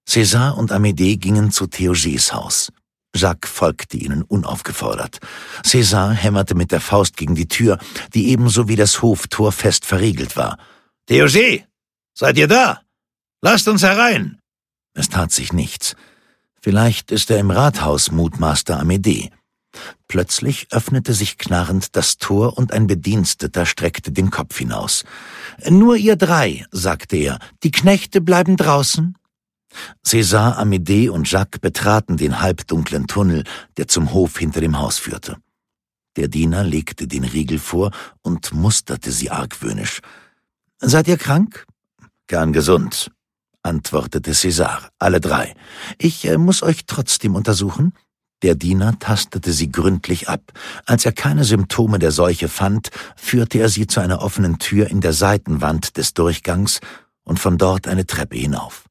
César und Amédée gingen zu Theurgés Haus. Jacques folgte ihnen unaufgefordert. César hämmerte mit der Faust gegen die Tür, die ebenso wie das Hoftor fest verriegelt war. »Theurgés, seid ihr da? Lasst uns herein!« Es tat sich nichts. Vielleicht ist er im Rathaus, mutmaßte Amédée. Plötzlich öffnete sich knarrend das Tor und ein Bediensteter streckte den Kopf hinaus. »Nur ihr drei«, sagte er, »die Knechte bleiben draußen?« César, Amédée und Jacques betraten den halbdunklen Tunnel, der zum Hof hinter dem Haus führte. Der Diener legte den Riegel vor und musterte sie argwöhnisch. »Seid ihr krank?« »Kerngesund«, antwortete César, alle drei. »Ich muss euch trotzdem untersuchen?« Der Diener tastete sie gründlich ab. Als er keine Symptome der Seuche fand, führte er sie zu einer offenen Tür in der Seitenwand des Durchgangs und von dort eine Treppe hinauf.